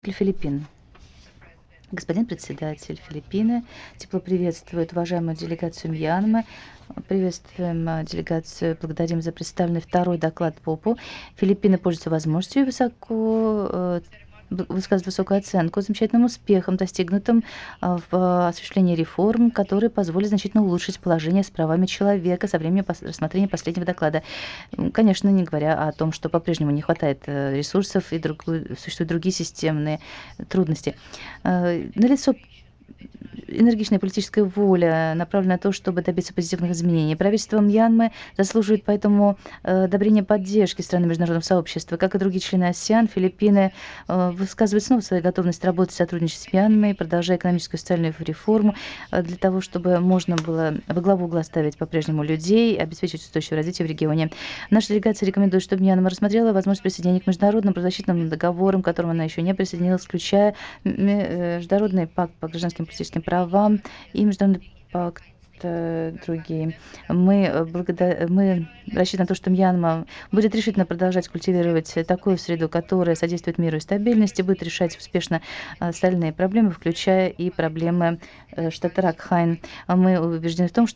Филиппин. Господин председатель, Филиппины тепло приветствует уважаемую делегацию Мьянмы. Приветствуем делегацию, благодарим за представленный второй доклад ПОПу. Филиппины пользуются возможностью высказывать высокую оценку замечательным успехам, достигнутым в осуществлении реформ, которые позволят значительно улучшить положение с правами человека со времени рассмотрения последнего доклада. Конечно, не говоря о том, что по-прежнему не хватает ресурсов и существуют другие системные трудности. Налицо энергичная политическая воля, направленная на то, чтобы добиться позитивных изменений. Правительство Мьянмы заслуживает поэтому одобрения поддержки страны международного сообщества. Как и другие члены АСЕАН, Филиппины высказывают снова свою готовность работать и сотрудничать с Мьянмой, продолжая экономическую и социальную реформу для того, чтобы можно было во главу угла ставить по-прежнему людей, обеспечить устойчивое развитие в регионе. Наша делегация рекомендует, чтобы Мьянма рассмотрела возможность присоединения к международным правозащитным договорам, к которым она еще не присоединилась, включая Международный пакт по гражданским и политическим правам и Международный пакт другие. Мы рассчитываем на то, что Мьянма будет решительно продолжать культивировать такую среду, которая содействует миру и стабильности, будет решать успешно остальные проблемы, включая и проблемы штата Ракхайн. Мы убеждены в том, что